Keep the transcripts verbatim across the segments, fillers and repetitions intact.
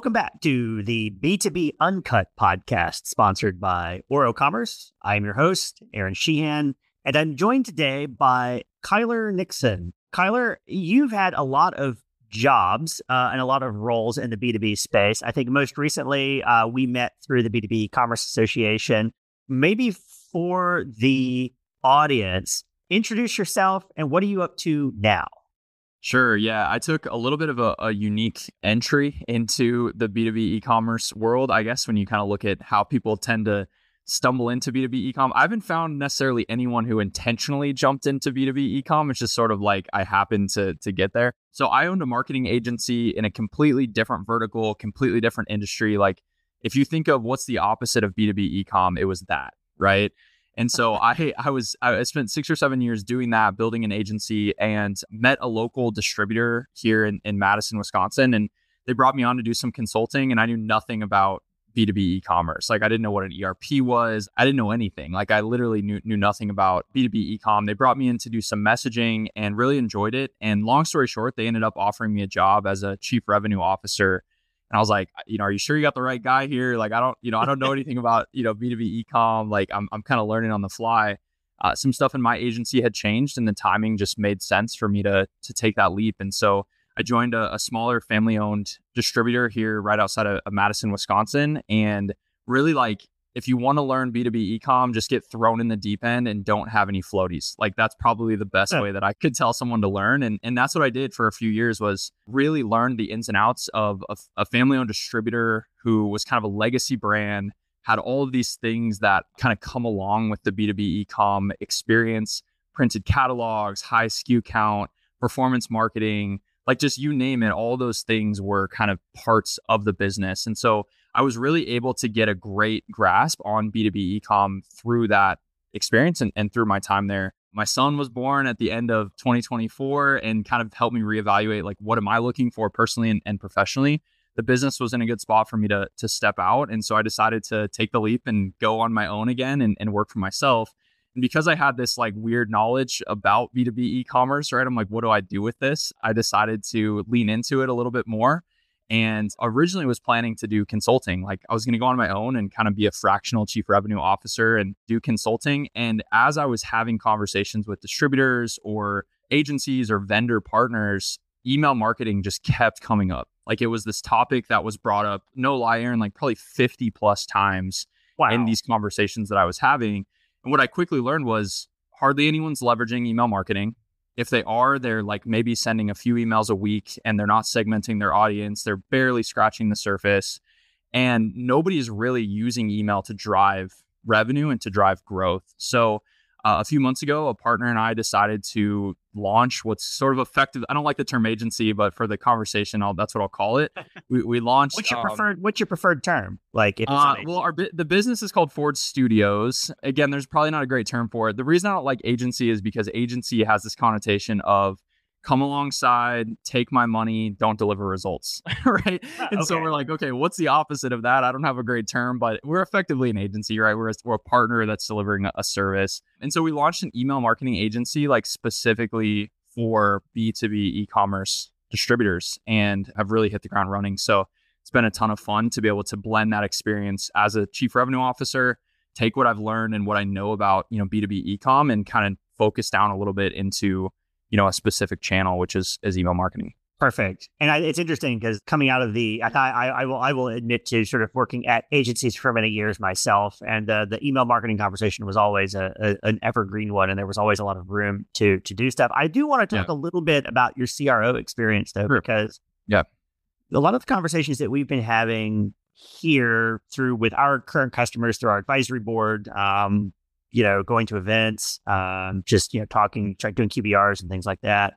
Welcome back to the B two B Uncut podcast, sponsored by Oro Commerce. I'm your host, Aaron Sheehan, and I'm joined today by Kyler Nixon. Kyler, you've had a lot of jobs uh, and a lot of roles in the B two B space. I think most recently uh, we met through the B two B Commerce Association. Maybe for the audience, introduce yourself and what are you up to now? Sure. Yeah. I took a little bit of a, a unique entry into the B two B e-commerce world. I guess when you kind of look at how people tend to stumble into B two B e-com, I haven't found necessarily anyone who intentionally jumped into B two B e-com. It's just sort of like I happened to to get there. So I owned a marketing agency in a completely different vertical, completely different industry. Like if you think of what's the opposite of B two B e-com, it was that, right? And so I I was I spent six or seven years doing that, building an agency, and met a local distributor here in, in Madison, Wisconsin. And they brought me on to do some consulting, and I knew nothing about B two B e-commerce. Like I didn't know what an E R P was. I didn't know anything. Like I literally knew knew nothing about B two B e-com. They brought me in to do some messaging and really enjoyed it. And long story short, they ended up offering me a job as a chief revenue officer. And I was like, you know, are you sure you got the right guy here? Like, I don't, you know, I don't know anything about, you know, B two B e-com. Like I'm, I'm kind of learning on the fly. Uh, some stuff in my agency had changed and the timing just made sense for me to, to take that leap. And so I joined a, a smaller family owned distributor here right outside of, of Madison, Wisconsin. And really like, if you want to learn B two B e-com, just get thrown in the deep end and don't have any floaties. Like that's probably the best yeah. way that I could tell someone to learn. And and that's what I did for a few years, was really learn the ins and outs of a, a family-owned distributor who was kind of a legacy brand, had all of these things that kind of come along with the B two B e-com experience, printed catalogs, high S K U count, performance marketing, like just you name it, all those things were kind of parts of the business. And so I was really able to get a great grasp on B two B e-com through that experience and, and through my time there. My son was born at the end of twenty twenty-four and kind of helped me reevaluate, like, what am I looking for personally and, and professionally? The business was in a good spot for me to to step out. And so I decided to take the leap and go on my own again and, and work for myself. And because I had this like weird knowledge about B two B e-commerce, right? I'm like, what do I do with this? I decided to lean into it a little bit more. And originally was planning to do consulting. Like I was going to go on my own and kind of be a fractional chief revenue officer and do consulting. And as I was having conversations with distributors or agencies or vendor partners, email marketing just kept coming up. Like it was this topic that was brought up, no lie, Aaron, like probably fifty plus times wow. in these conversations that I was having. And what I quickly learned was hardly anyone's leveraging email marketing. If they are, they're like maybe sending a few emails a week and they're not segmenting their audience. They're barely scratching the surface. And nobody's really using email to drive revenue and to drive growth. So uh, a few months ago, a partner and I decided to launch what's sort of effective. I don't like the term agency, but for the conversation, I'll, that's what I'll call it. We, we launched. What's your um, preferred? What's your preferred term? Like, if uh, well, our the business is called Ford Studios. Again, there's probably not a great term for it. The reason I don't like agency is because agency has this connotation of come alongside, take my money, don't deliver results, right? Uh, and okay. so we're like, okay, what's the opposite of that? I don't have a great term, but we're effectively an agency, right? We're a, we're a partner that's delivering a, a service. And so we launched an email marketing agency, like specifically for B two B e-commerce distributors, and have really hit the ground running. So it's been a ton of fun to be able to blend that experience as a chief revenue officer, take what I've learned and what I know about, you know, B two B e-com and kind of focus down a little bit into, you know, a specific channel, which is, is email marketing. Perfect. And I, it's interesting because coming out of the, I, I, I will, I will admit to sort of working at agencies for many years myself, and uh, the email marketing conversation was always a, a, an evergreen one, and there was always a lot of room to to do stuff. I do want to talk yeah. a little bit about your C R O experience, though, sure. because yeah, a lot of the conversations that we've been having here through with our current customers through our advisory board, um, you know, going to events, um, just, you know, talking, doing Q B Rs and things like that,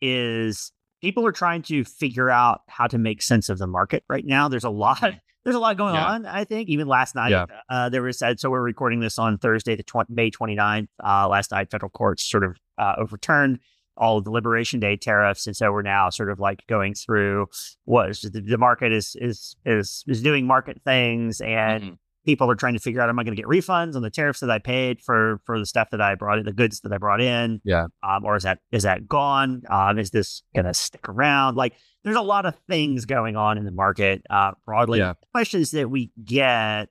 is people are trying to figure out how to make sense of the market right now. There's a lot, there's a lot going yeah. on, I think. Even last night, yeah. uh, there was, so we're recording this on Thursday, the tw- May twenty-ninth. Uh, last night, federal courts sort of uh, overturned all of the Liberation Day tariffs. And so we're now sort of like going through what is the, the market is, is, is, is doing market things, and mm-hmm. people are trying to figure out, am I going to get refunds on the tariffs that I paid for, for the stuff that I brought in, the goods that I brought in? Yeah. Um, or is that, is that gone? Um, is this going to stick around? Like, there's a lot of things going on in the market uh, broadly. Yeah. Questions that we get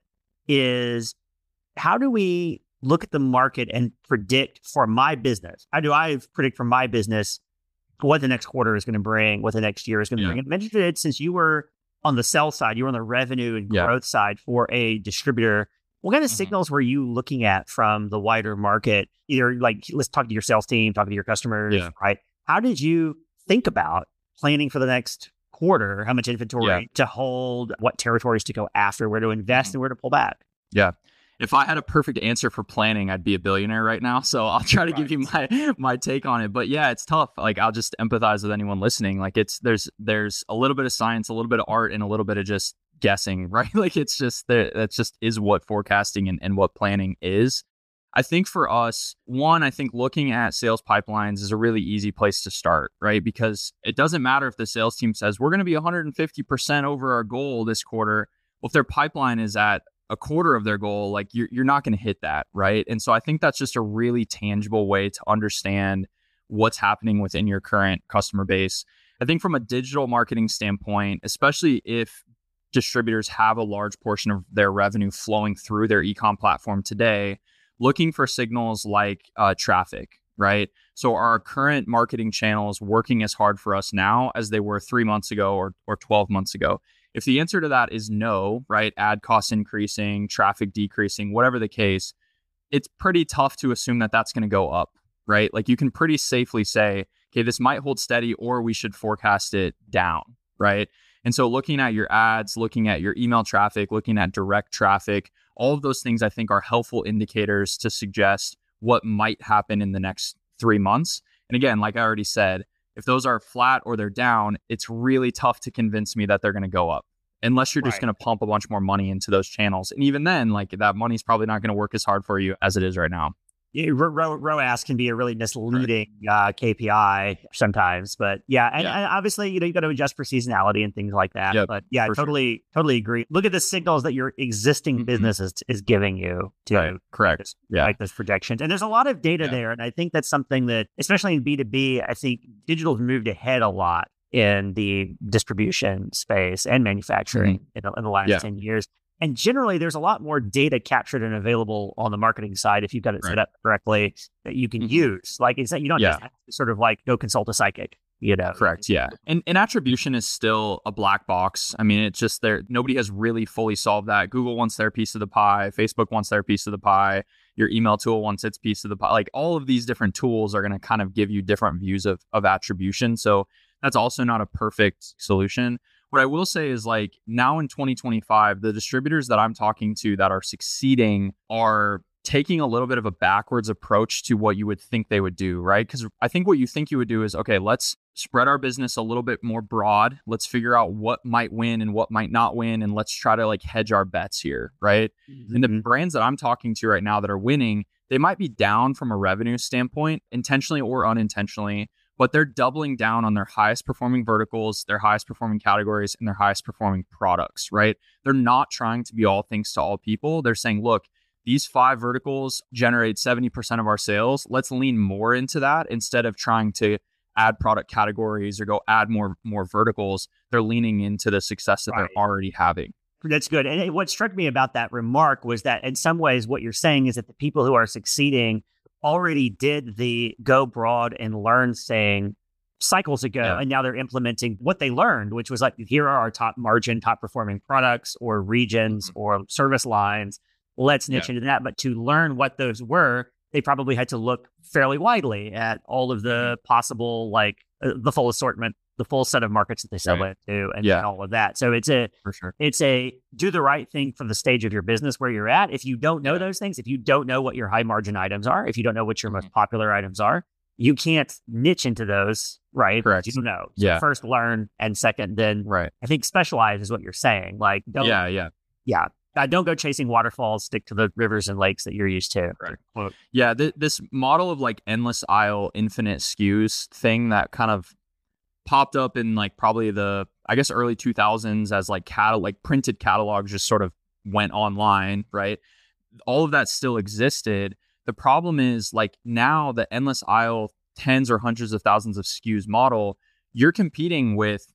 is, how do we look at the market and predict for my business? How do I predict for my business what the next quarter is going to bring, what the next year is going to Yeah. bring? And I'm interested, since you were on the sell side, you were on the revenue and Yeah. growth side for a distributor. What kind of Mhm. signals were you looking at from the wider market? Either like, let's talk to your sales team, talk to your customers, Yeah. right? How did you think about planning for the next quarter, how much inventory Yeah. to hold, what territories to go after, where to invest, Mhm. and where to pull back? Yeah. If I had a perfect answer for planning, I'd be a billionaire right now. So I'll try to give you my my take on it. But yeah, it's tough. Like, I'll just empathize with anyone listening. Like, it's there's there's a little bit of science, a little bit of art, and a little bit of just guessing, right? Like, it's just that that's just is what forecasting and, and what planning is. I think for us, one, I think looking at sales pipelines is a really easy place to start, right? Because it doesn't matter if the sales team says we're going to be one hundred fifty percent over our goal this quarter. Well, if their pipeline is at a quarter of their goal, like, you're you're not going to hit that, right? And so I think that's just a really tangible way to understand what's happening within your current customer base. I think from a digital marketing standpoint, especially if distributors have a large portion of their revenue flowing through their e-com platform today, looking for signals like uh, traffic, right? So are our current marketing channels working as hard for us now as they were three months ago or or twelve months ago? If the answer to that is no, right, ad costs increasing, traffic decreasing, whatever the case, it's pretty tough to assume that that's going to go up, right? Like, you can pretty safely say, okay, this might hold steady, or we should forecast it down, right? And so looking at your ads, looking at your email traffic, looking at direct traffic, all of those things I think are helpful indicators to suggest what might happen in the next three months. And again, like I already said, if those are flat or they're down, it's really tough to convince me that they're going to go up, unless you're just Right. going to pump a bunch more money into those channels. And even then, like, that money's probably not going to work as hard for you as it is right now. Yeah, R- R- R O A S can be a really misleading uh, K P I sometimes, but yeah, and, Yeah. and obviously, you know, you got to adjust for seasonality and things like that. Yep, But yeah, I for sure. totally, totally agree. Look at the signals that your existing Mhm. business is, is giving you to Right. Correct. Yeah. like those projections. And there's a lot of data Yeah. there, and I think that's something that, especially in B two B, I think digital's moved ahead a lot in the distribution space and manufacturing in, the, in the last Yeah. ten years. And generally, there's a lot more data captured and available on the marketing side if you've got it set Right. up correctly that you can Mhm. use. Like, it's that you don't Yeah. just have to sort of like go consult a psychic, you know? Correct. Yeah. And and attribution is still a black box. I mean, it's just there. Nobody has really fully solved that. Google wants their piece of the pie. Facebook wants their piece of the pie. Your email tool wants its piece of the pie. Like, all of these different tools are going to kind of give you different views of of attribution. So that's also not a perfect solution. What I will say is, like, now in twenty twenty-five, the distributors that I'm talking to that are succeeding are taking a little bit of a backwards approach to what you would think they would do, right? Because I think what you think you would do is, okay, let's spread our business a little bit more broad. Let's figure out what might win and what might not win, and let's try to like hedge our bets here, right? And the Mhm. brands that I'm talking to right now that are winning, they might be down from a revenue standpoint, intentionally or unintentionally, but they're doubling down on their highest performing verticals, their highest performing categories, and their highest performing products, right? They're not trying to be all things to all people. They're saying, look, these five verticals generate seventy percent of our sales. Let's lean more into that instead of trying to add product categories or go add more more verticals. They're leaning into the success that Right. they're already having. That's good. And it- what struck me about that remark was that in some ways, what you're saying is that the people who are succeeding already did the go broad and learn thing cycles ago. Yeah. And now they're implementing what they learned, which was like, here are our top margin, top performing products or regions Mhm. or service lines. Let's niche Yeah. into that. But to learn what those were, they probably had to look fairly widely at all of the possible, like uh, the full assortment, the full set of markets that they sell Right. into, and, Yeah. and all of that. So it's a For sure. it's a do the right thing for the stage of your business where you're at. If you don't know Yeah. those things, if you don't know what your high margin items are, if you don't know what your Mhm. most popular items are, you can't niche into those, right? Correct. You don't know. So Yeah. first learn, and second, then Right. I think specialize is what you're saying. Like, don't, Yeah. Yeah. yeah. Uh, don't go chasing waterfalls. Stick to the rivers and lakes that you're used to. Correct. Well, Yeah, th- this model of like endless aisle, infinite S K Us thing that kind of popped up in like probably the, I guess, early two thousands as like cat like printed catalogs just sort of went online, right? All of that still existed. The problem is, like, now the endless aisle, tens or hundreds of thousands of S K Us model, you're competing with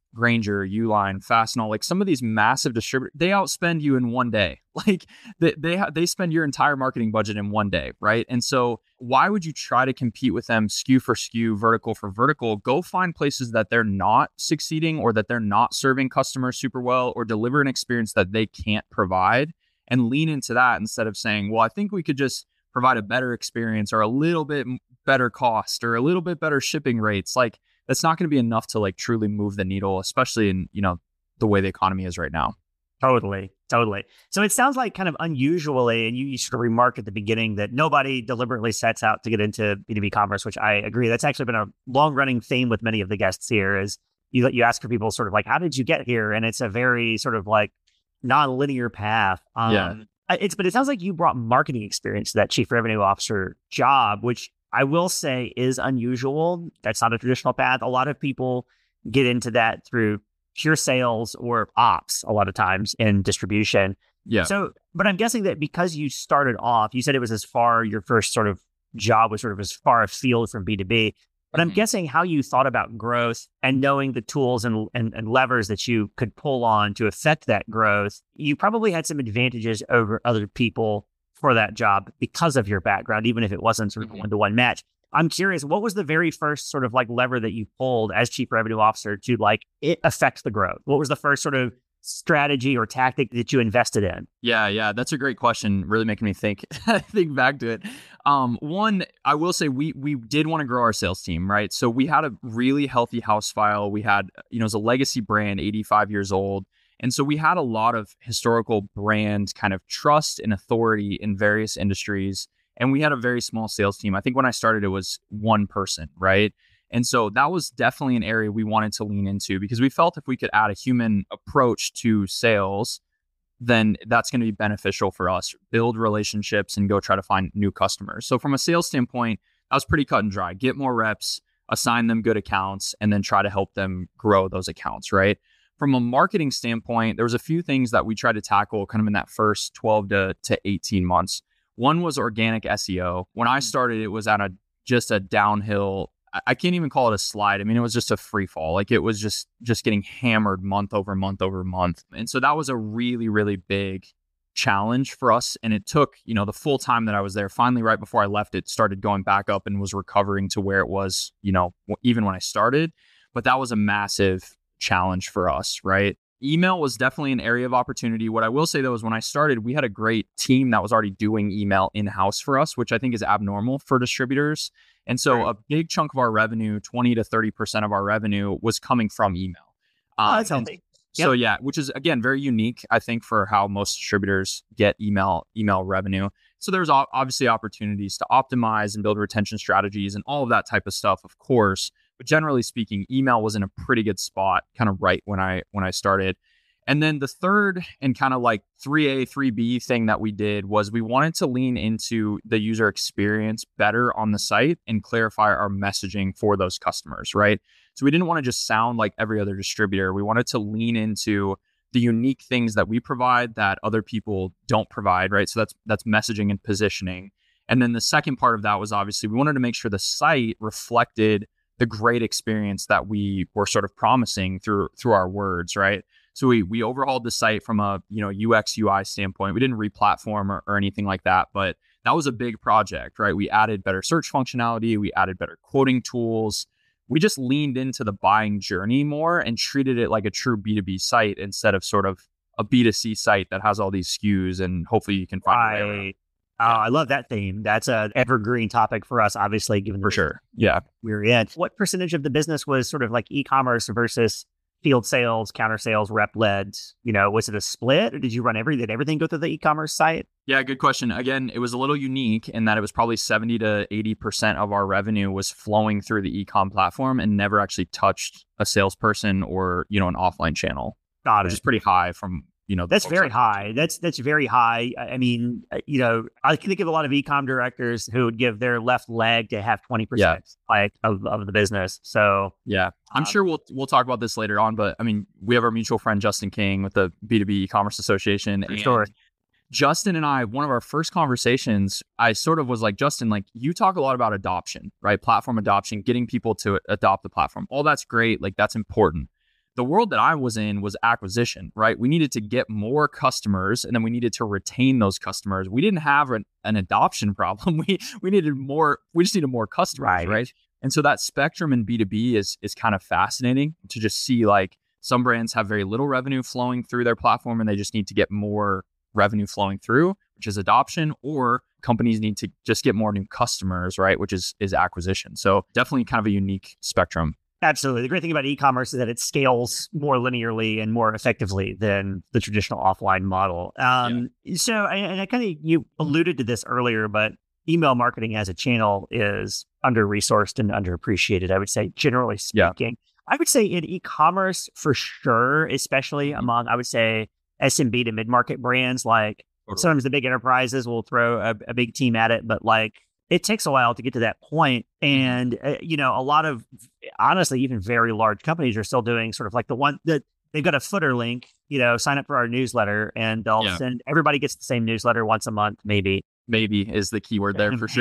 Grainger, Uline, Fastenal, like some of these massive distributors, they outspend you in one day. Like they they, ha- they spend your entire marketing budget in one day, right? And so why would you try to compete with them S K U for S K U, vertical for vertical? Go find places that they're not succeeding or that they're not serving customers super well or deliver an experience that they can't provide, and lean into that instead of saying, well, I think we could just provide a better experience or a little bit better cost or a little bit better shipping rates. Like that's not going to be enough to like truly move the needle, especially in, you know, the way the economy is right now. Totally. Totally. So it sounds like kind of unusually, and you, you sort of remarked at the beginning that nobody deliberately sets out to get into B two B commerce, which I agree. That's actually been a long running theme with many of the guests here is you, you ask for people sort of like, how did you get here? And it's a very sort of like non-linear path. Um, Yeah. It's, but it sounds like you brought marketing experience to that chief revenue officer job, which I will say is unusual. That's not a traditional path. A lot of people get into that through pure sales or ops a lot of times in distribution. Yeah. So, but I'm guessing that because you started off, you said it was as far, your first sort of job was sort of as far afield from B two B. But I'm Mhm. guessing how you thought about growth and knowing the tools and, and, and levers that you could pull on to affect that growth, you probably had some advantages over other people for that job because of your background, even if it wasn't sort of Mhm. one-to-one match. I'm curious, what was the very first sort of like lever that you pulled as chief revenue officer to like it affect the growth? What was the first sort of strategy or tactic that you invested in? Yeah, yeah, that's a great question. Really making me think think back to it. Um, one, I will say we we did want to grow our sales team, right? So we had a really healthy house file. We had, you know, it was a legacy brand, eighty-five years old. And so we had a lot of historical brand kind of trust and authority in various industries. And we had a very small sales team. I think when I started, it was one person, right? And so that was definitely an area we wanted to lean into because we felt if we could add a human approach to sales, then that's going to be beneficial for us, build relationships and go try to find new customers. So from a sales standpoint, that was pretty cut and dry. Get more reps, assign them good accounts, and then try to help them grow those accounts, right? From a marketing standpoint, there was a few things that we tried to tackle kind of in that first twelve to, to eighteen months. One was organic S E O. When I started, it was at a just a downhill. I can't even call it a slide. I mean, it was just a free fall. Like it was just just getting hammered month over month over month. And so that was a really, really big challenge for us. And it took, you know, the full time that I was there. Finally, right before I left, it started going back up and was recovering to where it was, you know, even when I started. But that was a massive challenge for us, right? Email was definitely an area of opportunity. What I will say though is when I started, we had a great team that was already doing email in-house for us, which I think is abnormal for distributors. And so Right. a big chunk of our revenue, twenty to thirty percent of our revenue was coming from email. Oh, Um, that's and healthy. so yeah, which is again, very unique, I think, for how most distributors get email, email revenue. So there's o- obviously opportunities to optimize and build retention strategies and all of that type of stuff, of course. But generally speaking, email was in a pretty good spot kind of right when I when I started. And then the third and kind of like three A, three B thing that we did was we wanted to lean into the user experience better on the site and clarify our messaging for those customers, right? So we didn't want to just sound like every other distributor. We wanted to lean into the unique things that we provide that other people don't provide, right? So that's that's messaging and positioning. And then the second part of that was obviously we wanted to make sure the site reflected the great experience that we were sort of promising through through our words, right? So we we overhauled the site from a, you know, U X U I standpoint. We didn't re-platform or, or anything like that, but that was a big project, right? We added better search functionality, we added better quoting tools. We just leaned into the buying journey more and treated it like a true B two B site instead of sort of a B two C site that has all these S K Us and hopefully you can find your way around. I, oh, I love that theme. That's an evergreen topic for us, obviously, given the For sure. Yeah. we're in. What percentage of the business was sort of like e-commerce versus field sales, counter sales, rep led? You know, was it a split or did you run every, did everything go through the e-commerce site? Yeah, good question. Again, it was a little unique in that it was probably seventy to eighty percent of our revenue was flowing through the e-com platform and never actually touched a salesperson or, you know, an offline channel, Got which it. is pretty high from, you know, the That's folks very I've talked high. That's that's very high. I I mean, uh, you know, I can think of a lot of e-com directors who would give their left leg to have twenty percent like of, of the business. So Yeah, I'm Um, sure we'll we'll talk about this later on, but I mean, we have our mutual friend Justin King with the B two B e-commerce association. For And sure. Justin and I, one of our first conversations, I sort of was like, Justin, like you talk a lot about adoption, right? Platform adoption, getting people to adopt the platform. All that's great, like that's important. the world that I was in was acquisition, right? We needed to get more customers and then we needed to retain those customers. We didn't have an, an adoption problem. We we needed more, we just needed more customers, right? right? And so that spectrum in B two B is is kind of fascinating to just see, like, some brands have very little revenue flowing through their platform and they just need to get more revenue flowing through, which is adoption, or companies need to just get more new customers, right? Which is is acquisition. So definitely kind of a unique spectrum. Absolutely. The great thing about e-commerce is that it scales more linearly and more effectively than the traditional offline model. Um, yeah. So, and I kind of, you alluded to this earlier, but email marketing as a channel is under-resourced and underappreciated, I would say, generally speaking. Yeah. I would say in e-commerce for sure, especially mm-hmm. among, I would say, S M B to mid-market brands. Like totally. Sometimes the big enterprises will throw a, a big team at it, but like it takes a while to get to that point. And, uh, you know, a lot of, honestly, even very large companies are still doing sort of like the one that they've got a footer link, you know, sign up for our newsletter, and they'll yeah. send, everybody gets the same newsletter once a month, maybe. Maybe is the keyword there for sure.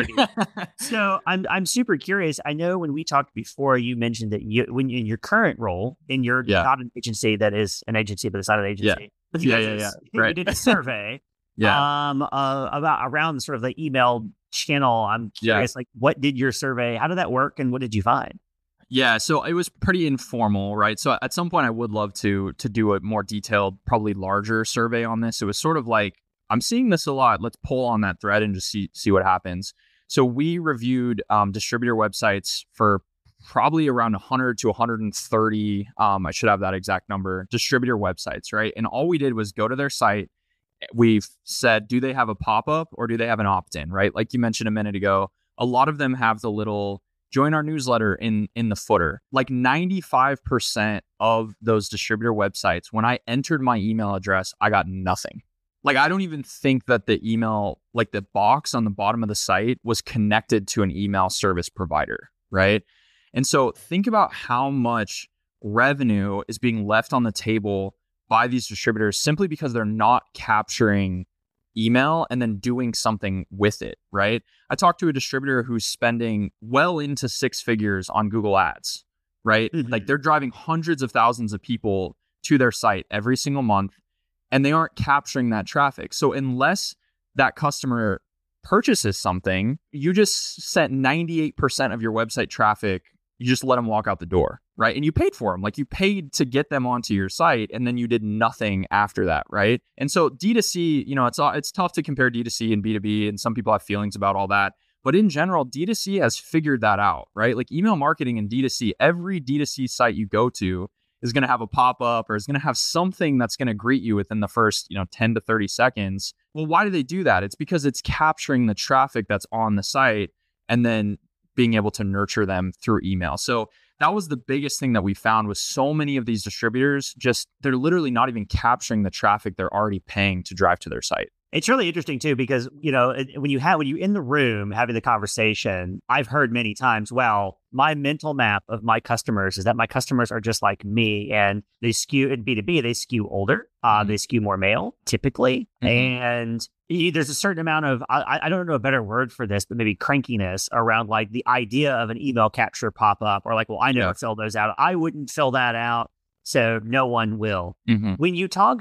So I'm I'm super curious. I know when we talked before, you mentioned that you, when you, in your current role, in your yeah. not an agency that is an agency, but it's not an agency. Yeah, but you yeah, yeah, yeah. You right. did a survey. yeah. Um. Uh, about around sort of the email channel. I'm curious, yeah. like, what did your survey? How did that work, and what did you find? Yeah, so it was pretty informal, right? So at some point, I would love to to do a more detailed, probably larger survey on this. It was sort of like, I'm seeing this a lot. Let's pull on that thread and just see see what happens. So we reviewed um, distributor websites for probably around one hundred to one hundred thirty. Um, I should have that exact number. Distributor websites, right? And all we did was go to their site. We've said, do they have a pop-up or do they have an opt-in, right? Like you mentioned a minute ago, a lot of them have the little join our newsletter in in the footer. Like ninety-five percent of those distributor websites, when I entered my email address, I got nothing. Like, I don't even think that the email, like the box on the bottom of the site was connected to an email service provider, right? And so think about how much revenue is being left on the table by these distributors simply because they're not capturing email and then doing something with it, right? I talked to a distributor who's spending well into six figures on Google Ads, right? Mm-hmm. Like, they're driving hundreds of thousands of people to their site every single month, and they aren't capturing that traffic. So unless that customer purchases something, you just sent ninety-eight percent of your website traffic, you just let them walk out the door, right? And you paid for them. Like, you paid to get them onto your site, and then you did nothing after that, right? And so D two C, you know, it's it's tough to compare D two C and B two B, and some people have feelings about all that. But in general, D two C has figured that out, right? Like, email marketing and D two C, every D two C site you go to is going to have a pop-up or is going to have something that's going to greet you within the first, you know, ten to thirty seconds. Well, why do they do that? It's because it's capturing the traffic that's on the site and then being able to nurture them through email. So that was the biggest thing that we found, was so many of these distributors, just, they're literally not even capturing the traffic they're already paying to drive to their site. It's really interesting too, because, you know, when you have, when you're in the room having the conversation, I've heard many times, well, my mental map of my customers is that my customers are just like me, and they skew in B two B, they skew older, uh, mm-hmm. they skew more male typically. Mm-hmm. And there's a certain amount of, I, I don't know a better word for this, but maybe crankiness around like the idea of an email capture pop up, or like, well, I never yeah. fill those out. I wouldn't fill that out, so no one will. Mm-hmm. When you talk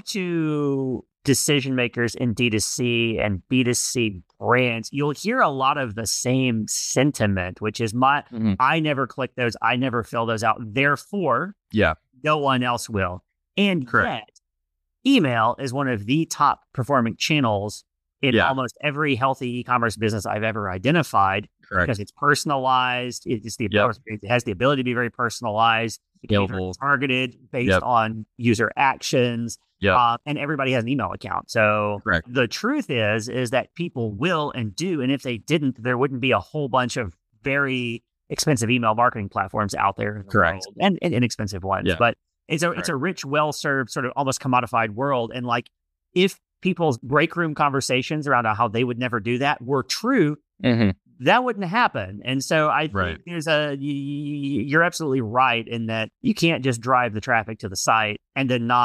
to decision makers in D two C and B two C brands, you'll hear a lot of the same sentiment, which is my, mm-hmm. I never click those, I never fill those out, therefore, yeah, no one else will. And correct. Yet, email is one of the top performing channels in yeah. almost every healthy e-commerce business I've ever identified. Correct. Because it's personalized, it's the yep. it has the ability to be very personalized, it can be very targeted based yep. on user actions. Yeah, uh, and everybody has an email account. So correct. The truth is, is that people will and do, and if they didn't, there wouldn't be a whole bunch of very expensive email marketing platforms out there in the correct. world, and, and inexpensive ones. Yeah. But it's a correct. It's a rich, well-served, sort of almost commodified world. And like, if people's break room conversations around how they would never do that were true, mm-hmm. that wouldn't happen. And so I think right. there's a, you're absolutely right in that you can't just drive the traffic to the site and then not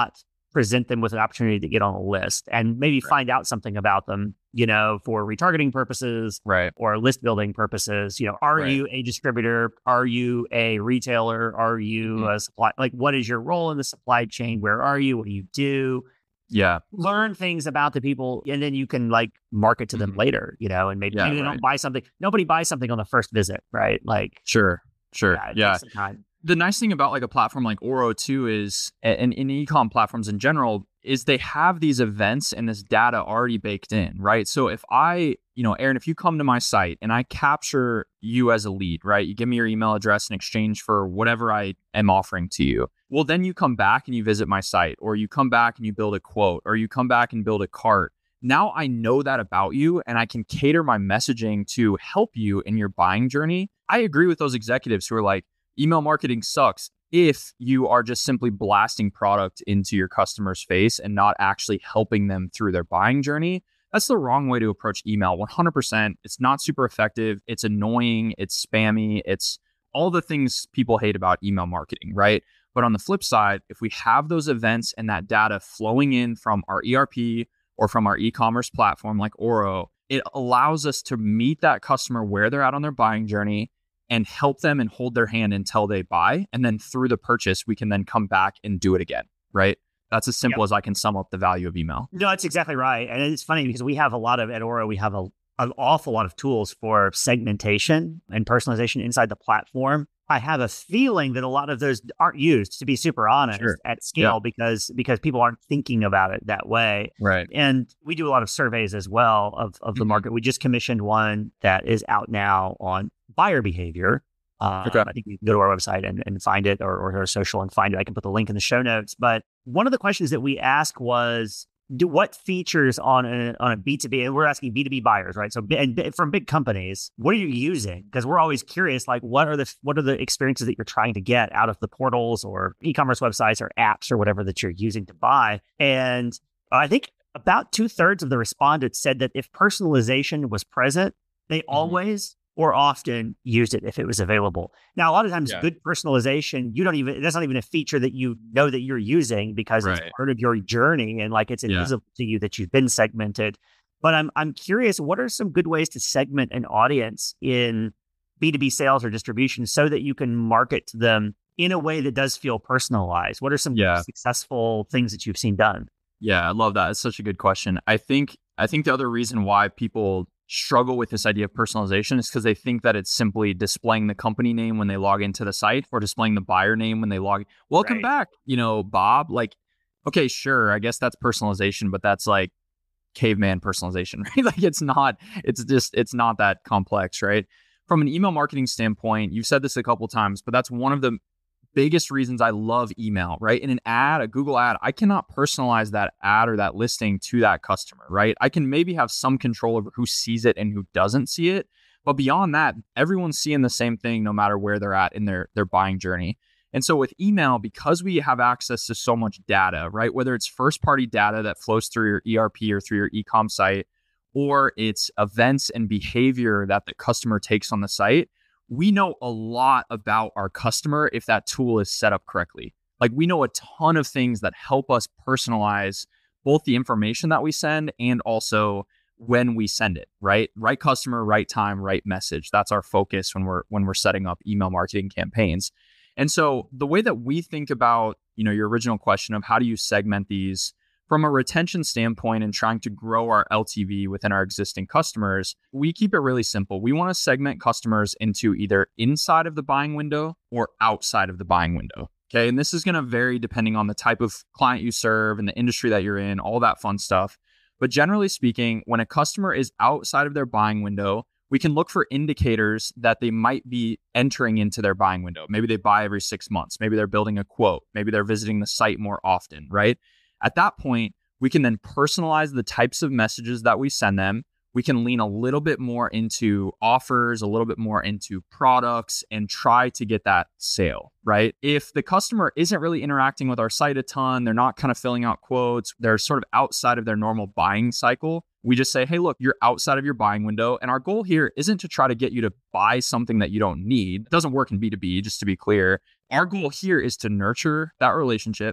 present them with an opportunity to get on a list and maybe Right. find out something about them, you know, for retargeting purposes Right. or list building purposes. You know, are Right. you a distributor? Are you a retailer? Are you Mhm. a supply? Like, what is your role in the supply chain? Where are you? What do you do? Yeah. Learn things about the people, and then you can like market to them Mhm. later, you know, and maybe, Yeah, maybe they right. don't buy something. Nobody buys something on the first visit, right? Like, Sure. Sure. yeah, it Yeah. takes some time. The nice thing about like a platform like Oro too is, and in e-com platforms in general, is they have these events and this data already baked in, right? So if I, you know, Aaron, if you come to my site and I capture you as a lead, right? You give me your email address in exchange for whatever I am offering to you. Well, then you come back and you visit my site, or you come back and you build a quote, or you come back and build a cart. Now I know that about you and I can cater my messaging to help you in your buying journey. I agree with those executives who are like, email marketing sucks if you are just simply blasting product into your customer's face and not actually helping them through their buying journey. That's the wrong way to approach email. one hundred percent. It's not super effective. It's annoying. It's spammy. It's all the things people hate about email marketing, right? But on the flip side, if we have those events and that data flowing in from our E R P or from our e-commerce platform like Oro, it allows us to meet that customer where they're at on their buying journey and help them and hold their hand until they buy. And then through the purchase, we can then come back and do it again, right? That's as simple Yep. as I can sum up the value of email. No, that's exactly right. And it's funny because we have a lot of, at Oro, we have a, an awful lot of tools for segmentation and personalization inside the platform. I have a feeling that a lot of those aren't used, to be super honest, Sure. at scale Yeah. because because people aren't thinking about it that way. Right. And we do a lot of surveys as well of, of the Mhm. market. We just commissioned one that is out now on buyer behavior. Um, Okay. I think you can go to our website and, and find it, or, or our social and find it. I can put the link in the show notes. But one of the questions that we asked was, do what features on a on a B two B, and we're asking B two B buyers, right? So, and b- from big companies, what are you using? Because we're always curious, like, what are the what are the experiences that you're trying to get out of the portals or e-commerce websites or apps or whatever that you're using to buy? And I think about two thirds of the respondents said that if personalization was present, they always or often used it if it was available. Now, a lot of times, Yeah. good personalization, you don't even, that's not even a feature that you know that you're using because Right. it's part of your journey and like it's Yeah. invisible to you that you've been segmented. But I'm I'm curious, what are some good ways to segment an audience in B two B sales or distribution so that you can market to them in a way that does feel personalized? What are some Yeah. successful things that you've seen done? Yeah, I love that. It's such a good question. I think I think the other reason why people struggle with this idea of personalization is because they think that it's simply displaying the company name when they log into the site or displaying the buyer name when they log. Welcome Right. back, you know, Bob. Like, okay, sure, I guess that's personalization, but that's like caveman personalization, right? Like, it's not. It's just it's not that complex, right? From an email marketing standpoint, you've said this a couple times, but that's one of the biggest reasons I love email, right? In an ad, a Google ad, I cannot personalize that ad or that listing to that customer, right? I can maybe have some control over who sees it and who doesn't see it. But beyond that, everyone's seeing the same thing no matter where they're at in their, their buying journey. And so with email, because we have access to so much data, right? Whether it's first party data that flows through your E R P or through your e-com site, or it's events and behavior that the customer takes on the site, we know a lot about our customer if that tool is set up correctly. Like, we know a ton of things that help us personalize both the information that we send and also when we send it, right? Right customer, right time, right message. That's our focus when we're when we're setting up email marketing campaigns. And so the way that we think about, you know, your original question of how do you segment these from a retention standpoint and trying to grow our L T V within our existing customers, we keep it really simple. We want to segment customers into either inside of the buying window or outside of the buying window. Okay. And this is going to vary depending on the type of client you serve and the industry that you're in, all that fun stuff. But generally speaking, when a customer is outside of their buying window, we can look for indicators that they might be entering into their buying window. Maybe they buy every six months. Maybe they're building a quote. Maybe they're visiting the site more often, right? At that point, we can then personalize the types of messages that we send them. We can lean a little bit more into offers, a little bit more into products, and try to get that sale, right? If the customer isn't really interacting with our site a ton, they're not kind of filling out quotes, they're sort of outside of their normal buying cycle, we just say, hey, look, you're outside of your buying window. And our goal here isn't to try to get you to buy something that you don't need. It doesn't work in B two B, just to be clear. Our goal here is to nurture that relationship,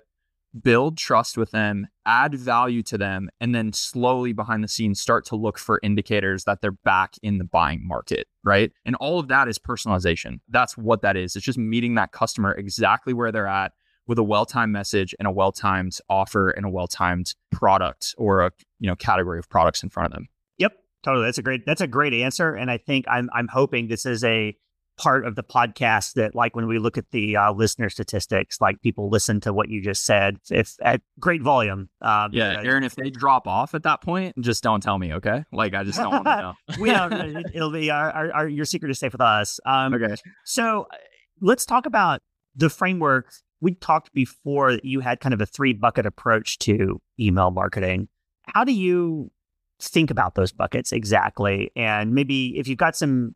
build trust with them, add value to them, and then slowly behind the scenes start to look for indicators that they're back in the buying market, right? And all of that is personalization. That's what that is. It's just meeting that customer exactly where they're at with a well-timed message and a well-timed offer and a well-timed product or a, you know, category of products in front of them. Yep, totally. That's a great, that's a great answer. And I think I'm, I'm hoping this is a part of the podcast that, like, when we look at the uh, listener statistics, like, people listen to what you just said if at great volume. Um, yeah, because, Aaron, if they drop off at that point, just don't tell me, okay? Like, I just don't want to know. we don't, it, it'll be our, our, our your secret is safe with us. Um, okay. So let's talk about the framework. We talked before that you had kind of a three bucket approach to email marketing. How do you think about those buckets exactly? And maybe if you've got some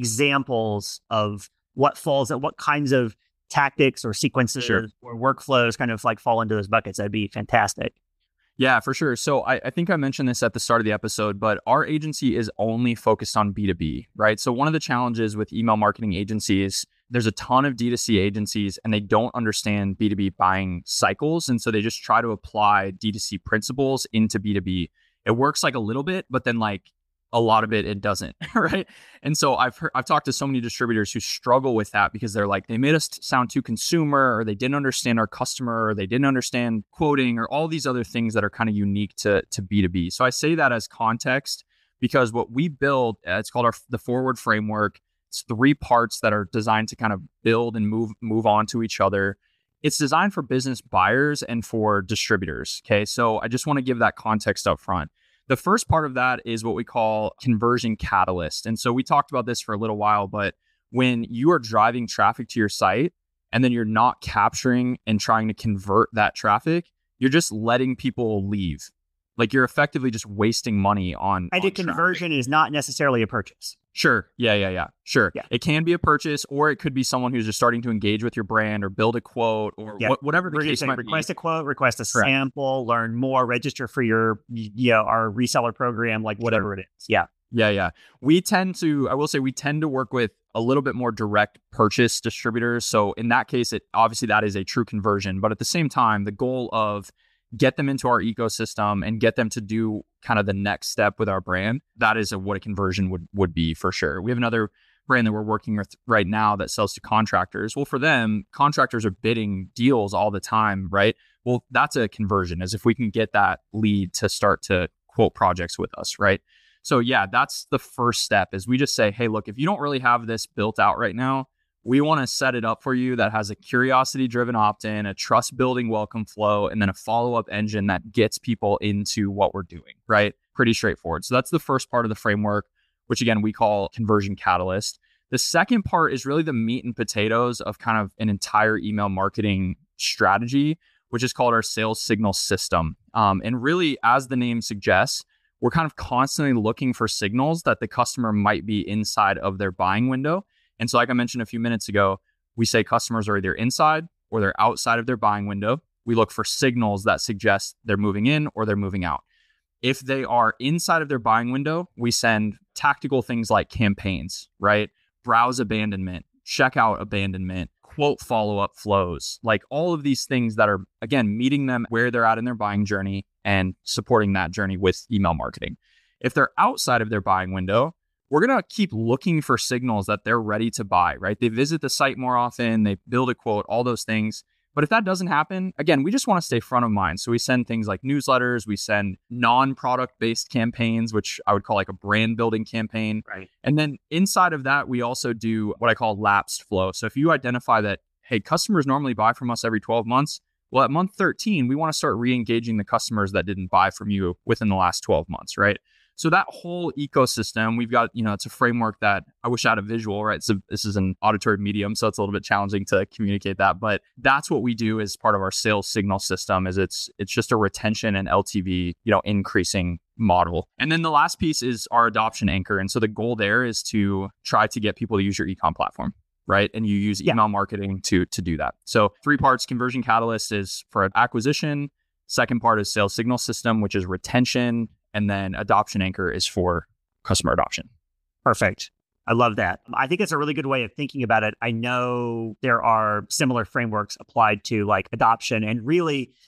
examples of what falls at what kinds of tactics or sequences sure. or workflows kind of like fall into those buckets, that'd be fantastic. Yeah, for sure. So I, I think I mentioned this at the start of the episode, but our agency is only focused on B two B, right? So one of the challenges with email marketing agencies, there's a ton of D two C agencies and they don't understand B two B buying cycles. And so they just try to apply D two C principles into B two B. It works like a little bit, but then like a lot of it, it doesn't, right? And so I've heard, I've talked to so many distributors who struggle with that because they're like, they made us sound too consumer, or they didn't understand our customer, or they didn't understand quoting, or all these other things that are kind of unique to, to B two B. So I say that as context because what we build, uh, it's called our the Forward Framework. It's three parts that are designed to kind of build and move move on to each other. It's designed for business buyers and for distributors. Okay, so I just want to give that context up front. The first part of that is what we call conversion catalyst. And so we talked about this for a little while, but when you are driving traffic to your site and then you're not capturing and trying to convert that traffic, you're just letting people leave. Like, you're effectively just wasting money on. And on a conversion traffic. Is not necessarily a purchase. Sure. Yeah, yeah, yeah. Sure. Yeah. It can be a purchase, or it could be someone who's just starting to engage with your brand or build a quote or yeah. wh- whatever the We're case saying, might request be. a quote, request a Correct. sample, learn more, register for your, you know, our reseller program, like whatever Sure. it is. Yeah. Yeah, yeah. We tend to, I will say, we tend to work with a little bit more direct purchase distributors. So in that case, it obviously that is a true conversion. But at the same time, the goal of get them into our ecosystem and get them to do kind of the next step with our brand, that is a, what a conversion would would be for sure. We have another brand that we're working with right now that sells to contractors. Well, for them, contractors are bidding deals all the time, right? Well, that's a conversion, as if we can get that lead to start to quote projects with us, right? So yeah, that's the first step is we just say, hey, look, if you don't really have this built out right now, we want to set it up for you that has a curiosity-driven opt-in, a trust-building welcome flow, and then a follow-up engine that gets people into what we're doing, right? Pretty straightforward. So that's the first part of the framework, which again, we call conversion catalyst. The second part is really the meat and potatoes of kind of an entire email marketing strategy, which is called our sales signal system. Um, and really, as the name suggests, we're kind of constantly looking for signals that the customer might be inside of their buying window. And so like I mentioned a few minutes ago, we say customers are either inside or they're outside of their buying window. We look for signals that suggest they're moving in or they're moving out. If they are inside of their buying window, we send tactical things like campaigns, right? Browse abandonment, checkout abandonment, quote follow-up flows, like all of these things that are, again, meeting them where they're at in their buying journey and supporting that journey with email marketing. If they're outside of their buying window, we're going to keep looking for signals that they're ready to buy, right? They visit the site more often, they build a quote, all those things. But if that doesn't happen, again, we just want to stay front of mind. So we send things like newsletters, we send non-product based campaigns, which I would call like a brand building campaign. Right. And then inside of that, we also do what I call lapsed flow. So if you identify that, hey, customers normally buy from us every twelve months, well, at month thirteen, we want to start re-engaging the customers that didn't buy from you within the last twelve months, right? So that whole ecosystem, we've got, you know, it's a framework that I wish I had a visual, right? So this is an auditory medium, so it's a little bit challenging to communicate that. But that's what we do as part of our sales signal system is it's it's just a retention and L T V, you know, increasing model. And then the last piece is our adoption anchor. And so the goal there is to try to get people to use your e-com platform, right? And you use email yeah. marketing to to do that. So three parts: conversion catalyst is for acquisition. Second part is sales signal system, which is retention. And then adoption anchor is for customer adoption. Perfect. I love that. I think it's a really good way of thinking about it. I know there are similar frameworks applied to like adoption. And really,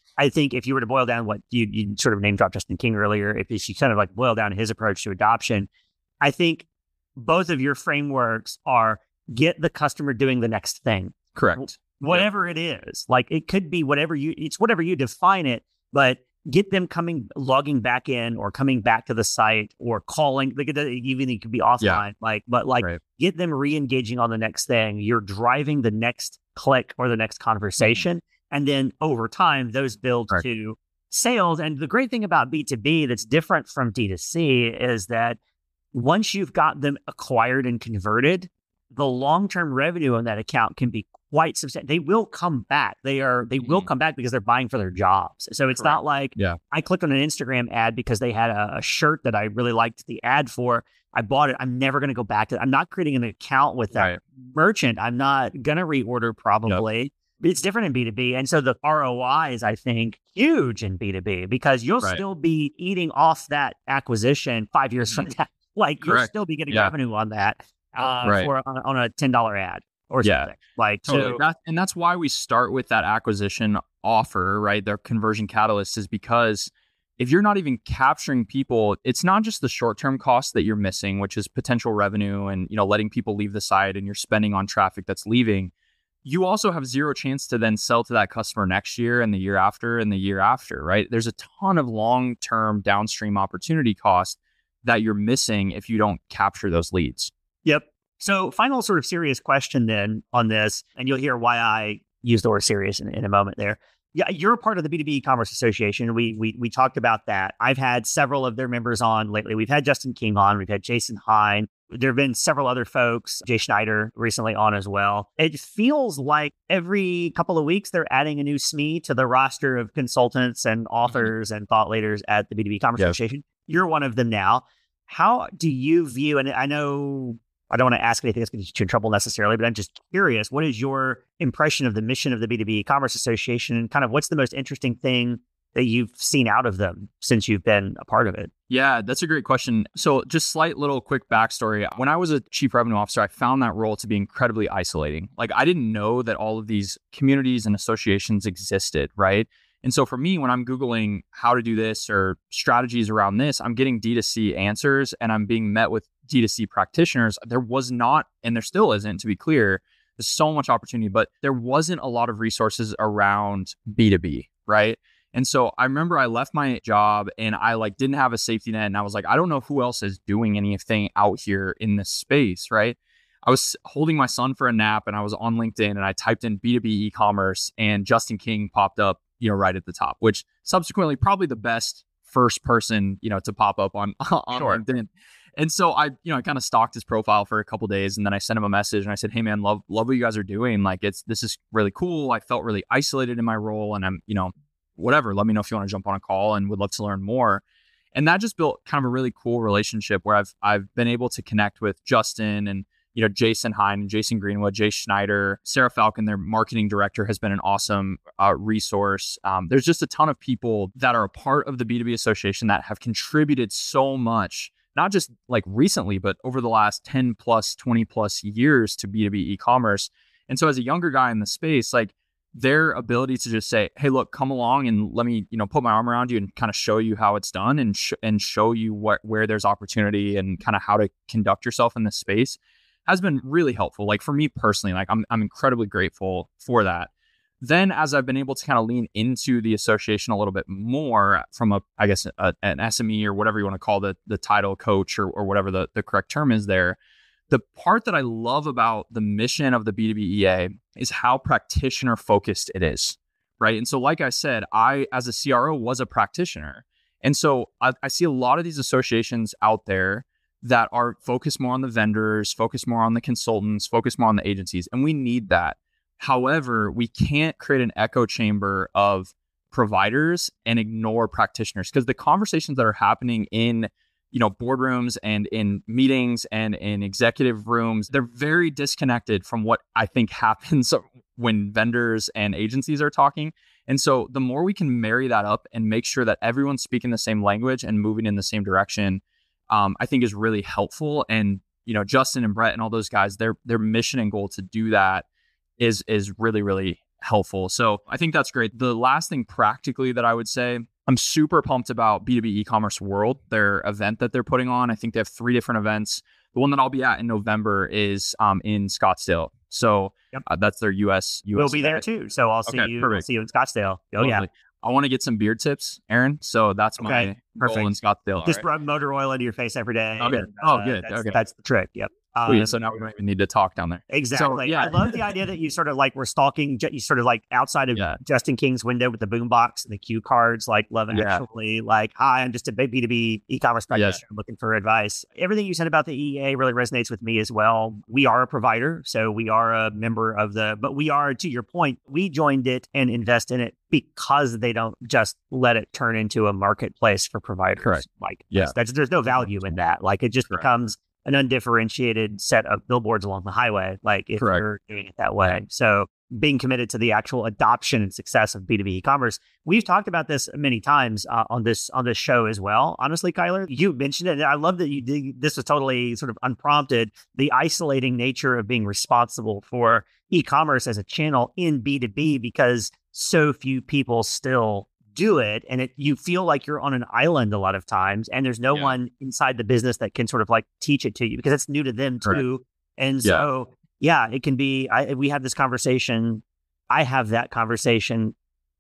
I think if you were to boil down what you, you sort of name dropped Justin King earlier, if you kind of like boil down his approach to adoption, I think both of your frameworks are get the customer doing the next thing. Correct. Whatever yep. it is. Like it could be whatever you, it's whatever you define it, but get them coming, logging back in or coming back to the site or calling, like it, even it could be offline, yeah. like, but like right. get them re-engaging on the next thing. You're driving the next click or the next conversation. Mm-hmm. And then over time, those build right. to sales. And the great thing about B two B that's different from D two C is that once you've got them acquired and converted, the long-term revenue on that account can be quite substantial. They will come back. They are, they will come back because they're buying for their jobs. So it's Correct. Not like yeah. I clicked on an Instagram ad because they had a, a shirt that I really liked the ad for. I bought it. I'm never going to go back to it. I'm not creating an account with that right. merchant. I'm not going to reorder probably. Yep. It's different in B two B. And so the R O I is, I think, huge in B two B because you'll right. still be eating off that acquisition five years from now. Like Correct. You'll still be getting yeah. revenue on that uh, right. for on, on a ten dollar ad. Or yeah, something. Like totally. So, that, and that's why we start with that acquisition offer, right? Their conversion catalyst is because if you're not even capturing people, it's not just the short-term cost that you're missing, which is potential revenue and, you know, letting people leave the site and you're spending on traffic that's leaving. You also have zero chance to then sell to that customer next year and the year after and the year after, right? There's a ton of long-term downstream opportunity cost that you're missing if you don't capture those leads. Yep. So final sort of serious question then on this, and you'll hear why I use the word serious in, in a moment there. Yeah, you're a part of the B two B E-commerce Association. We, we we talked about that. I've had several of their members on lately. We've had Justin King on. We've had Jason Hine. There have been several other folks, Jay Schneider recently on as well. It feels like every couple of weeks they're adding a new S M E to the roster of consultants and authors mm-hmm. and thought leaders at the B two B E-commerce yep. Association. You're one of them now. How do you view, and I know I don't want to ask anything that's going to get you in trouble necessarily, but I'm just curious, what is your impression of the mission of the B two B E-commerce Association and kind of what's the most interesting thing that you've seen out of them since you've been a part of it? Yeah, that's a great question. So just slight little quick backstory. When I was a chief revenue officer, I found that role to be incredibly isolating. Like I didn't know that all of these communities and associations existed, right? And so for me, when I'm Googling how to do this or strategies around this, I'm getting D two C answers and I'm being met with D two C practitioners. There was not, and there still isn't, to be clear, there's so much opportunity, but there wasn't a lot of resources around B two B, right? And so I remember I left my job and I like didn't have a safety net and I was like, I don't know who else is doing anything out here in this space, right? I was holding my son for a nap and I was on LinkedIn and I typed in B two B e-commerce and Justin King popped up, you know, right at the top, which subsequently probably the best first person, you know, to pop up on, on sure. LinkedIn. And so I, you know, I kind of stalked his profile for a couple of days and then I sent him a message and I said, hey man, love, love what you guys are doing. Like it's, this is really cool. I felt really isolated in my role and I'm, you know, whatever, let me know if you want to jump on a call and would love to learn more. And that just built kind of a really cool relationship where I've, I've been able to connect with Justin and, you know, Jason Hine, Jason Greenwood, Jay Schneider, Sarah Falcon, their marketing director, has been an awesome uh, resource. Um, there's just a ton of people that are a part of the B two B Association that have contributed so much, not just like recently, but over the last ten plus, twenty plus years to B two B e-commerce. And so as a younger guy in the space, like their ability to just say, hey, look, come along and let me, you know, put my arm around you and kind of show you how it's done and, sh- and show you what, where there's opportunity and kind of how to conduct yourself in this space has been really helpful. Like for me personally, like I'm I'm incredibly grateful for that. Then as I've been able to kind of lean into the association a little bit more from a, I guess, a, an S M E or whatever you want to call the the title, coach or, or whatever the, the correct term is there, the part that I love about the mission of the B two B E A is how practitioner focused it is, right? And so like I said, I as a C R O was a practitioner. And so I, I see a lot of these associations out there that are focused more on the vendors, focused more on the consultants, focused more on the agencies. And we need that. However, we can't create an echo chamber of providers and ignore practitioners because the conversations that are happening in, you know, boardrooms and in meetings and in executive rooms, they're very disconnected from what I think happens when vendors and agencies are talking. And so the more we can marry that up and make sure that everyone's speaking the same language and moving in the same direction, Um, I think is really helpful. And, you know, Justin and Brett and all those guys, their their mission and goal to do that is is really, really helpful. So I think that's great. The last thing practically that I would say, I'm super pumped about B two B e-commerce world, their event that they're putting on. I think they have three different events. The one that I'll be at in November is um, in Scottsdale. So yep. uh, that's their U S. U S we'll be there too. So I'll see okay, you. I'll see you in Scottsdale. Oh Lovely. yeah. I want to get some beard tips, Aaron. So that's okay. my goal in Scottsdale. Just right. rub motor oil into your face every day. Okay. And, oh, uh, good. That's, okay. that's the trick. Yep. Um, yeah, so now we don't even need to talk down there. Exactly. So, yeah. I love the idea that you sort of like were stalking, you sort of like outside of yeah. Justin King's window with the boombox and the cue cards, like Love and yeah. Actually, like, hi, I'm just a B two B e-commerce practitioner yeah. looking for advice. Everything you said about the E A really resonates with me as well. We are a provider, so we are a member of the, but we are, to your point, we joined it and invest in it because they don't just let it turn into a marketplace for providers. Correct. Like, yeah. that's, there's no value in that. Like, it just Correct. becomes an undifferentiated set of billboards along the highway, like if Correct. you're doing it that way. So being committed to the actual adoption and success of B two B e-commerce. We've talked about this many times uh, on this on this show as well. Honestly, Kyler, you mentioned it. And I love that you did, this was totally sort of unprompted, the isolating nature of being responsible for e-commerce as a channel in B two B because so few people still do it, and it you feel like you're on an island a lot of times, and there's no yeah. one inside the business that can sort of like teach it to you because it's new to them too. Correct. And so yeah. yeah, it can be. I, we have this conversation. I have that conversation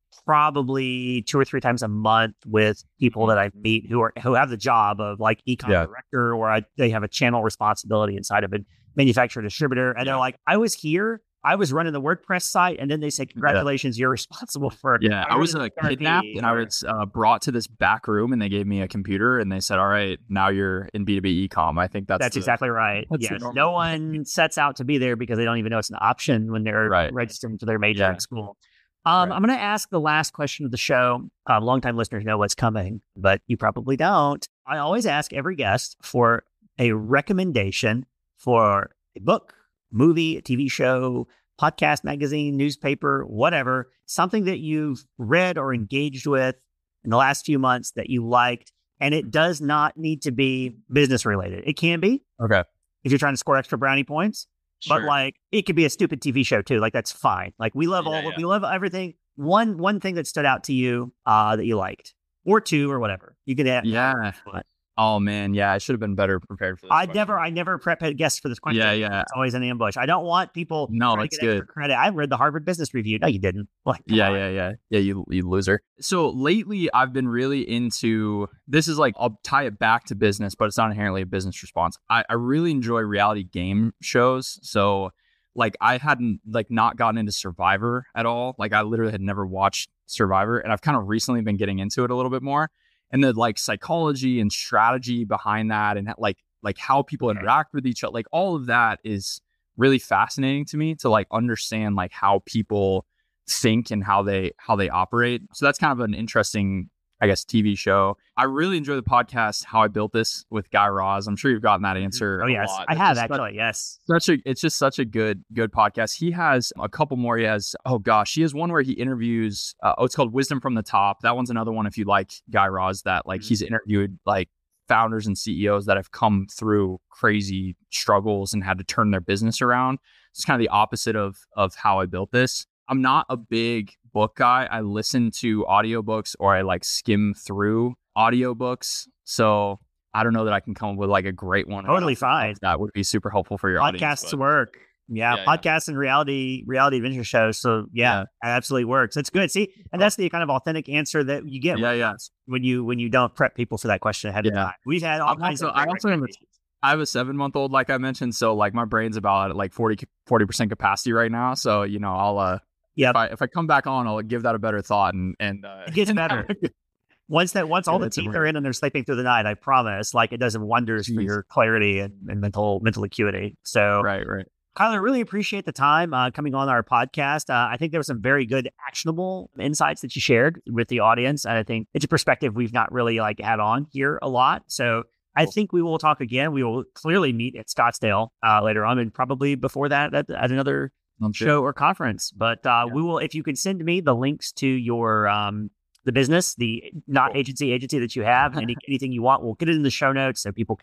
probably two or three times a month with people that I meet who are who have the job of like e-com yeah. director, or I, they have a channel responsibility inside of a manufacturer distributor, and yeah. they're like, I was here. I was running the WordPress site, and then they say, congratulations, yeah. you're responsible for it. Yeah, I was uh, kidnapped, and I was uh, brought to this back room, and they gave me a computer, and they said, all right, now you're in B two B e-com. I think that's That's the, exactly right. Yes, no one sets out to be there because they don't even know it's an option when they're right. registering for their major yeah. in school. Um, right. I'm going to ask the last question of the show. Um, longtime listeners know what's coming, but you probably don't. I always ask every guest for a recommendation for a book, movie, a T V show, podcast, magazine, newspaper, whatever, something that you've read or engaged with in the last few months that you liked. And it does not need to be business related. It can be. Okay. If you're trying to score extra brownie points. Sure. But like, it could be a stupid T V show too. Like, that's fine. Like, we love all, yeah, yeah. we love everything. One, one thing that stood out to you uh, that you liked, or two, or whatever. You could add. Yeah. Oh man, yeah, I should have been better prepared for this. I never, I never prep guests for this question. Yeah, yeah. It's always an ambush. I don't want people. No, that's to get good. Credit. I read the Harvard Business Review. No, you didn't. Like, yeah, on. yeah, yeah, yeah. You, you loser. So lately, I've been really into. This is like I'll tie it back to business, but it's not inherently a business response. I, I really enjoy reality game shows. So, like, I hadn't like not gotten into Survivor at all. Like, I literally had never watched Survivor, and I've kind of recently been getting into it a little bit more. And the like psychology and strategy behind that, and like like how people interact with each other, like all of that is really fascinating to me to like understand like how people think and how they how they operate. So that's kind of an interesting, I guess, T V show. I really enjoy the podcast How I Built This with Guy Raz. I'm sure you've gotten that answer. Oh yes, a lot. I have just, actually. Yes, such a it's just such a good good podcast. He has a couple more. He has oh gosh, he has one where he interviews. Uh, oh, it's called Wisdom from the Top. That one's another one if you like Guy Raz. That like mm-hmm. he's interviewed like founders and C E Os that have come through crazy struggles and had to turn their business around. It's kind of the opposite of of How I Built This. I'm not a big book guy. I listen to audiobooks or I like skim through audiobooks. So I don't know that I can come up with like a great one. Totally fine. That would be super helpful for your podcasts audience. To work. Yeah, yeah podcasts yeah. and reality reality adventure shows. So yeah, yeah, it absolutely works. It's good. See, and that's the kind of authentic answer that you get. Yeah, yeah. When you when you don't prep people for that question ahead yeah. of time. We've had all I'm kinds also, of. I also have a, I have a seven month old, like I mentioned. So like my brain's about at like forty percent capacity right now. So you know I'll uh. Yeah. If I, if I come back on, I'll give that a better thought and and uh, it gets better. once that once all yeah, the teeth are in and they're sleeping through the night, I promise, like it does wonders Jeez. for your clarity and, and mental mental acuity. So right, right. Kyler, really appreciate the time uh, coming on our podcast. Uh, I think there were some very good actionable insights that you shared with the audience, and I think it's a perspective we've not really like had on here a lot. So I think we will talk again. We will clearly meet at Scottsdale uh, later on, and probably before that at, at another. show or conference, but uh, yeah. we will. If you can send me the links to your um, the business, the not agency agency that you have, any, anything you want, we'll get it in the show notes so people can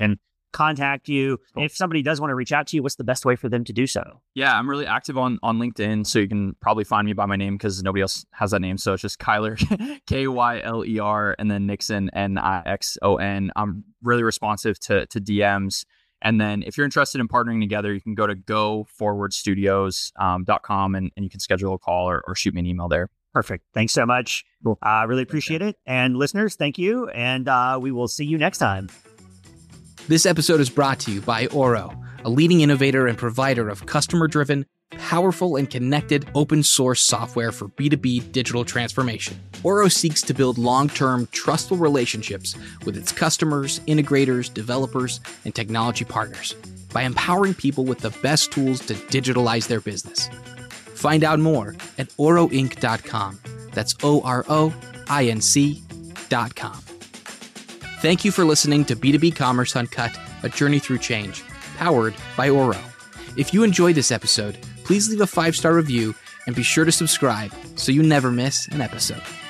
contact you. Cool. If somebody does want to reach out to you, what's the best way for them to do so? Yeah, I'm really active on, on LinkedIn, so you can probably find me by my name because nobody else has that name. So it's just Kyler, K Y L E R, and then Nixon, N I X O N. I'm really responsive to, to D Ms. And then if you're interested in partnering together, you can go to go forward studios dot com and, and you can schedule a call or, or shoot me an email there. Perfect. Thanks so much. I cool. uh, really appreciate it. And listeners, thank you. And uh, we will see you next time. This episode is brought to you by Oro, a leading innovator and provider of customer-driven, powerful, and connected open-source software for B two B digital transformation. Oro seeks to build long-term, trustful relationships with its customers, integrators, developers, and technology partners by empowering people with the best tools to digitalize their business. Find out more at oro inc dot com. That's O R O I N C dot com. Thank you for listening to B two B Commerce Uncut, a journey through change, powered by Oro. If you enjoyed this episode, please leave a five-star review and be sure to subscribe so you never miss an episode.